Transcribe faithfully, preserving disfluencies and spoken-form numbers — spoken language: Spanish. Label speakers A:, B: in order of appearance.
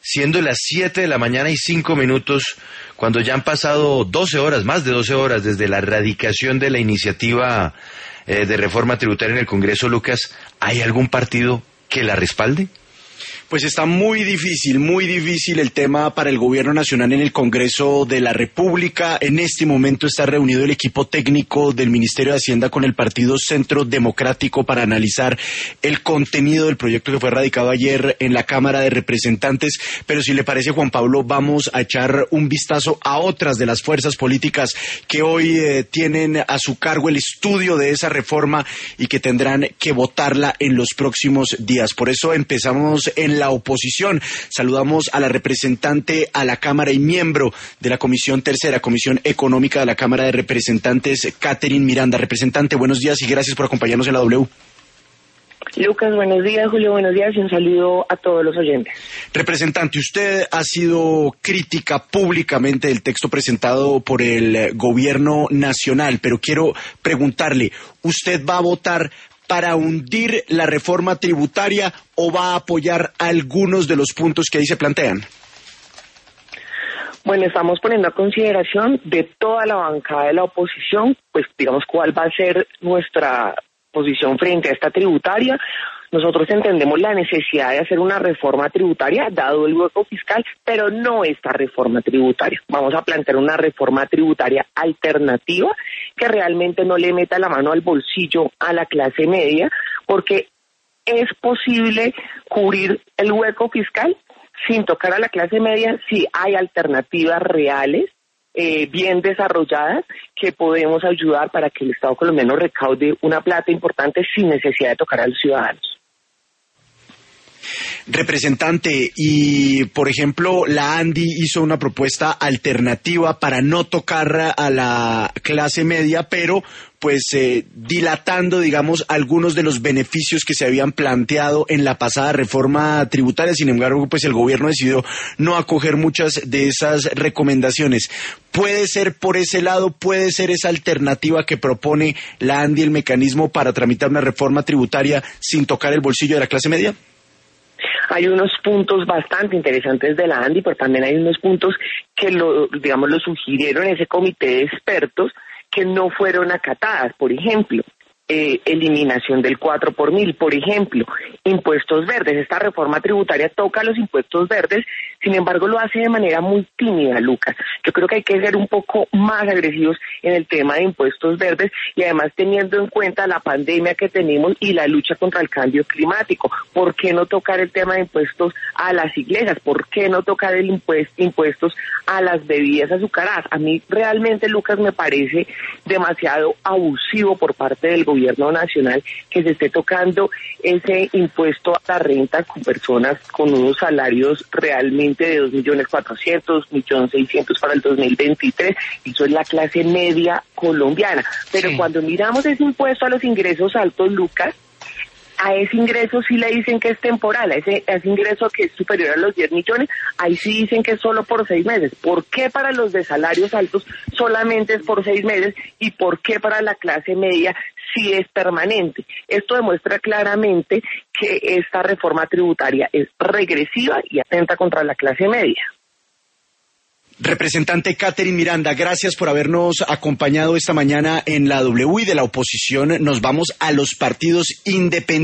A: siendo las siete de la mañana y cinco minutos, cuando ya han pasado doce horas, más de doce horas desde la radicación de la iniciativa eh, de reforma tributaria en el Congreso, Lucas, ¿hay algún partido que la respalde?
B: Pues está muy difícil, muy difícil el tema para el Gobierno Nacional en el Congreso de la República. En este momento está reunido el equipo técnico del Ministerio de Hacienda con el Partido Centro Democrático para analizar el contenido del proyecto que fue radicado ayer en la Cámara de Representantes. Pero si le parece, Juan Pablo, vamos a echar un vistazo a otras de las fuerzas políticas que hoy eh, tienen a su cargo el estudio de esa reforma y que tendrán que votarla en los próximos días. Por eso empezamos en la oposición. Saludamos a la representante a la Cámara y miembro de la Comisión Tercera, Comisión Económica de la Cámara de Representantes, Catherine Miranda. Representante, buenos días y gracias por acompañarnos en la W.
C: Lucas, buenos días. Julio, buenos días y un saludo a todos los oyentes.
B: Representante, usted ha sido crítica públicamente del texto presentado por el Gobierno Nacional, pero quiero preguntarle, ¿usted va a votar para hundir la reforma tributaria o va a apoyar algunos de los puntos que ahí se plantean?
C: Bueno, estamos poniendo a consideración de toda la bancada de la oposición, pues digamos cuál va a ser nuestra posición frente a esta tributaria. Nosotros entendemos la necesidad de hacer una reforma tributaria, dado el hueco fiscal, pero no esta reforma tributaria. Vamos a plantear una reforma tributaria alternativa que realmente no le meta la mano al bolsillo a la clase media, porque es posible cubrir el hueco fiscal sin tocar a la clase media si hay alternativas reales, eh, bien desarrolladas, que podemos ayudar para que el Estado colombiano recaude una plata importante sin necesidad de tocar a los ciudadanos.
B: Representante, y por ejemplo, la ANDI hizo una propuesta alternativa para no tocar a la clase media, pero pues eh, dilatando, digamos, algunos de los beneficios que se habían planteado en la pasada reforma tributaria. Sin embargo, pues el gobierno decidió no acoger muchas de esas recomendaciones. ¿Puede ser por ese lado, puede ser esa alternativa que propone la ANDI, el mecanismo para tramitar una reforma tributaria sin tocar el bolsillo de la clase media?
C: Hay unos puntos bastante interesantes de la ANDI, pero también hay unos puntos que lo, digamos, lo sugirieron ese comité de expertos que no fueron acatadas. Por ejemplo, eh, eliminación del cuatro por mil, por ejemplo, impuestos verdes. Esta reforma tributaria toca los impuestos verdes, sin embargo lo hace de manera muy tímida, Lucas. Yo creo que hay que ser un poco más agresivos en el tema de impuestos verdes y además teniendo en cuenta la pandemia que tenemos y la lucha contra el cambio climático. ¿Por qué no tocar el tema de impuestos a las iglesias? ¿Por qué no tocar el impuesto, impuestos a las bebidas azucaradas? A mí realmente, Lucas, me parece demasiado abusivo por parte del gobierno nacional que se esté tocando ese impuesto a la renta con personas con unos salarios realmente de dos millones cuatrocientos, un millón seiscientos para el dos mil veintitrés. Eso es la clase media colombiana. Pero sí, cuando miramos ese impuesto a los ingresos altos, Lucas, a ese ingreso sí le dicen que es temporal, a ese, a ese ingreso que es superior a los diez millones, ahí sí dicen que es solo por seis meses. ¿Por qué para los de salarios altos solamente es por seis meses y por qué para la clase media sí es permanente? Esto demuestra claramente que esta reforma tributaria es regresiva y atenta contra la clase media.
B: Representante Catherine Miranda, gracias por habernos acompañado esta mañana en la W. Y de la oposición nos vamos a los partidos independientes.